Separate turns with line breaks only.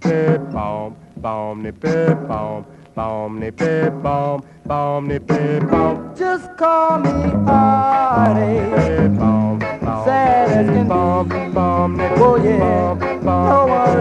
nip bomb, bomb nip bomb, bomb nip bomb, bomb nip bomb.
Just call me Artie.
Bomb,
Sad as can be.
bomb, bomb,
Oh yeah, no one